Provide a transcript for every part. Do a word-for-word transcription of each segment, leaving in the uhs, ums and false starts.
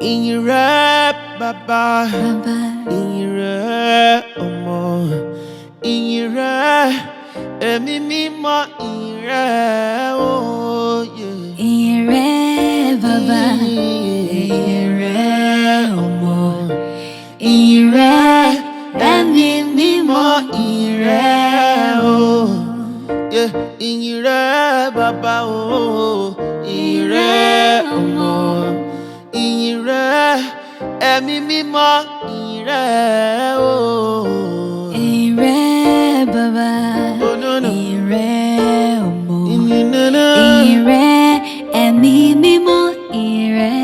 ìyìn rẹ bàbá, ìyìn rẹ ọmọ, ìyìn rẹ ẹ̀mí mímọ́, ìyìn rẹ òye. Ìyìn rẹ bàbá, ìyìn rẹ ọmọ, ìyìn rẹ ẹ̀mí mímọ́, ìyìn rẹ òye. Ìyìn rẹ bàbá o, ìyìn rẹ ọmọ, ìyìn rẹ ẹ̀mí mímọ́, ìyìn rẹ òye. Ìyìn rẹ bàbá, ìyìn rẹ ọmọ, ìyìn rẹ ẹ̀mí mímọ́, ìyìn rẹ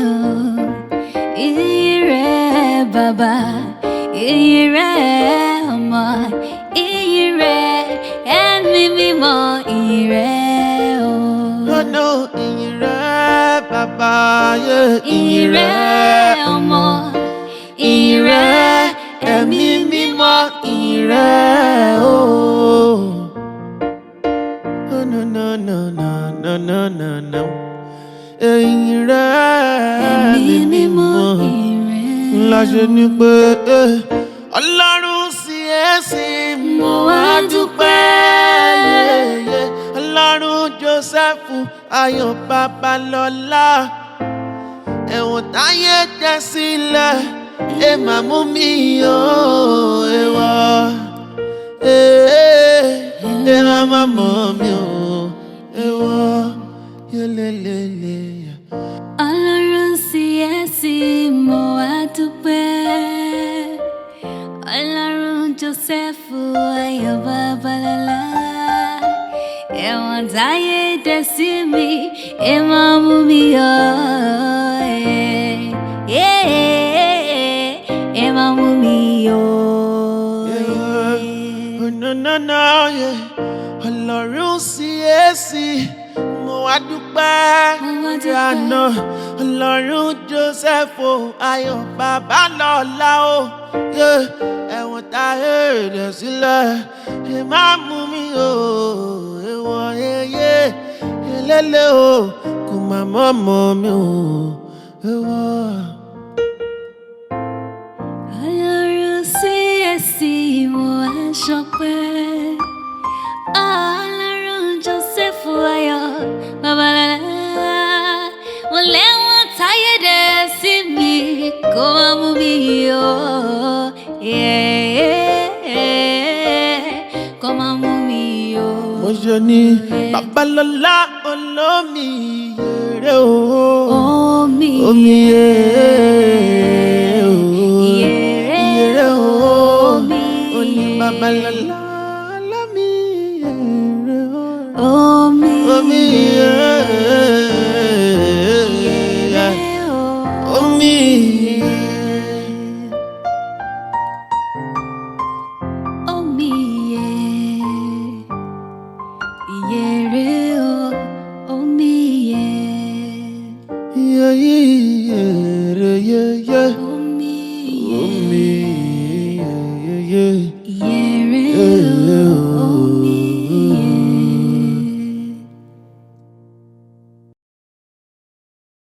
ìyìn rẹ bàbá, ìyìn rẹ ọmọ, ìyìn rẹ ẹ̀mí mímọ́, ìyìn rẹ no, ìyìn rẹ bàbá, ìyìn rẹ ọmọ, ìyìn rẹ ẹ̀mí mímọ́, ìyìn rẹ no no no no no no no no no. Ìyìn rẹ ẹ̀mí mímọ́, ìyìn rẹ la ṣe ní pé Ọlọ́run sí ẹ̀sìn mo wá dúpẹ́. Ọlọ́run Jósẹ́fù Ayọ̀ Babalọ́lá, ẹ̀wọ̀n táyé dá sílẹ̀ ẹ máa mú mi yọ ẹwà ẹ máa má mọ̀ mi ò ẹwà yẹlẹlẹlẹ. Ọlọ́run sí ẹ̀sìn mo wá dúpẹ́. Ọlọ́run Jósẹ́fù Ayọ̀ Babalọ́lá, ẹ̀wọ̀n táyé dá sí mi ẹ máa mú mi yọ ẹ máa mú mi yọ. Ọlọ́run sí ẹ̀sìn mo wá dúpẹ́. Ìyànà Ọlọ́run Jósẹ́fù Ayọ̀ Babalọ́lá o, ẹ̀wọ̀n táyé dá sílẹ̀ ẹ máa mú mi o ẹ̀wọ̀n yẹyẹ ẹlẹ́lẹ́ o kò má mọ̀ mọ́ mi o ẹ̀wọ̀n. Ọlọ́run sí ẹ̀sìn mo wá ṣọpẹ́. Ọlọ́run Jósẹ́fù Ayọ̀ Babalọ́lá, mo lẹ́wọ̀n táyé dá sí mi kó má mú mi yọ kó má mú mi yọ. Mo ṣe ní Babalọ́lá olómi yèrè o, Omi omi yèrè yèrè o, omi oní Babalọ́lá.